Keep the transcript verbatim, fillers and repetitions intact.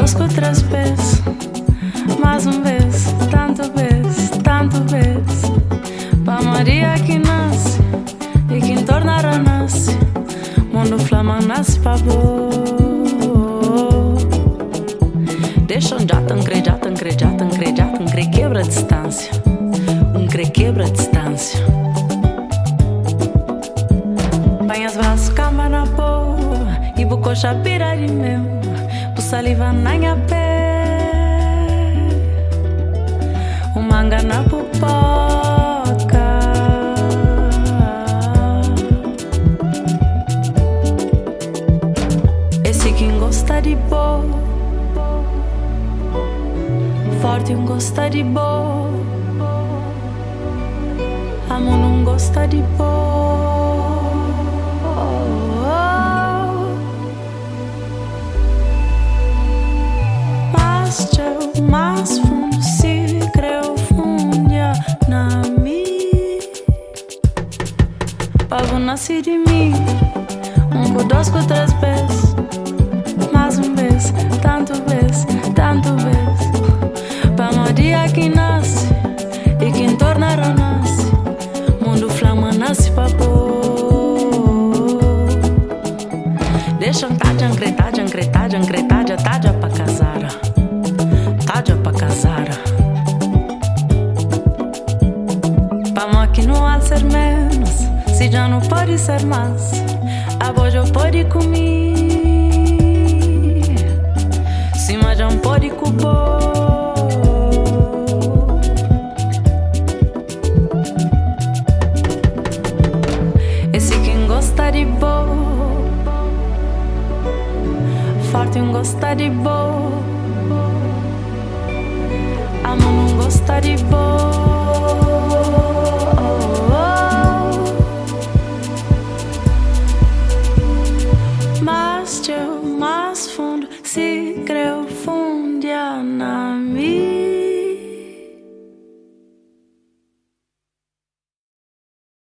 dois com três pés. Mais um vez, tanto vez, tanto vez. Pa Maria que nasce e que torna a nasce. Mundo flama nasce pa bo. Deixa um jatan, cre, jatan, cre, jatan, cre, jatan, cre, quebra a distância. Um cre, quebra a distância. Banhas vas, cama na boa. E buco chapira de meu. Bu saliva na minha pé. O manga na pupoca. Esse quem gosta de boa. Forte um gosta de boa. Amo não gosta de boa. Mas teu mais fundo se creu fundia na mim. Pago nasce de mim. Um com dois com três vezes. Mais um vez, tanto vez, tanto vez. Pa Maria que nasce e quem torna a nasce. Mundo flama nasce pa pôr. Deixa um taja, ancretaja, ancretaja, ancretaja, taja pa casara. Taja pa casara. Pa mó que não há ser menos. Se já não pode ser mais. A boja pode comer. Se mas já não pode cupor. Gosta de boa. Forte um gosta de boa. Amo não gosta de boa.